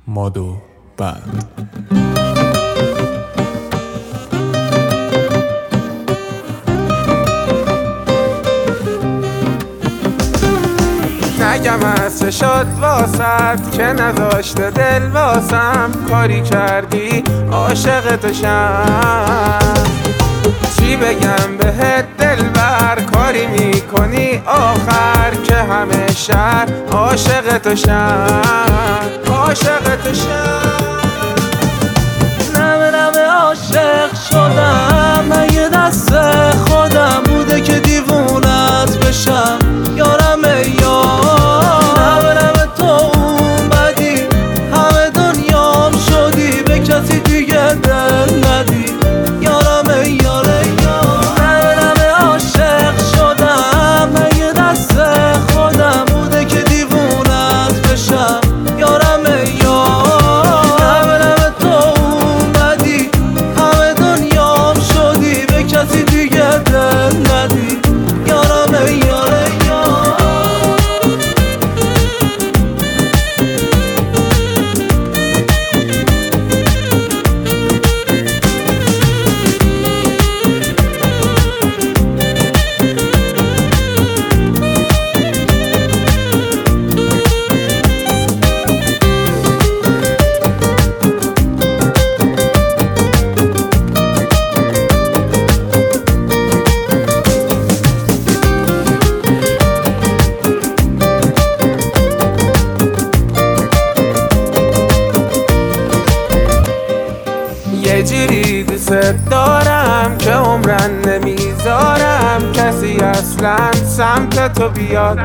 مادو بند. نگم از شد واسد که نذاشته دل واسم، کاری کردی عاشق تو شم. چی بگم بهت دلبر، کاری میکنی آخر که همه شهر عاشق تو شم، عاشق تو شم. نمه نمه عاشق شدم، مگه دست خودم بوده که دیوونت بشم یارم ای یار. نمه نمه تو اومدی همه دنیام شدی، به کسی دیگه دل ندی یارم ای یار ای یار. نمه نمه عاشق شدم، مگه دست خودم بوده که دیوونت بشم یارم ای یار. نمه نمه تو اومدی همه دنیام شدی، به کسی دیگه دل ندی یارم ای یار ای یار. یه جوری دوست دارم که عمرن نمیذارم کسی اصلا سمت تو بیاد.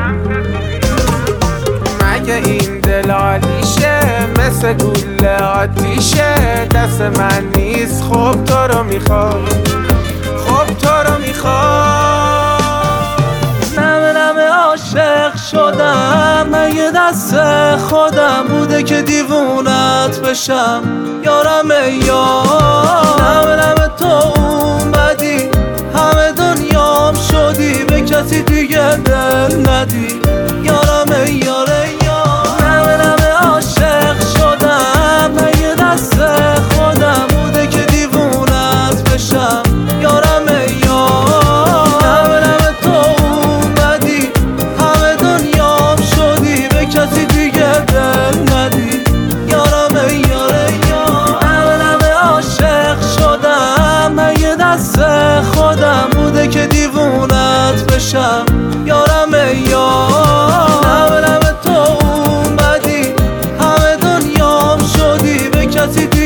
مگه این دل عالیشه مثل گوله آتیشه، دست من نیست خب تو رو میخواد، خب تو رو میخواد. نمه نمه عاشق شدم، مگه دست خودم بوده که دیوونت بشم یارم ای یار. نمه نمه تو اومدی همه دنیام شدی، به کسی دیگه دل ندی یارم ای یار ای یار. نمه نمه عاشق شدم، مگه دست خودم بوده که دیوونت بشم یارم ای یار. نمه نمه تو اومدی همه دنیام شدی، به کسی دیگه دل ندی یارم ای یار ای یار. نمه نمه عاشق شدم، مگه دست خودم بوده که دیوونت بشم یارم ای یار. نمه نمه تو اومدی همه دنیام شدی، به کسی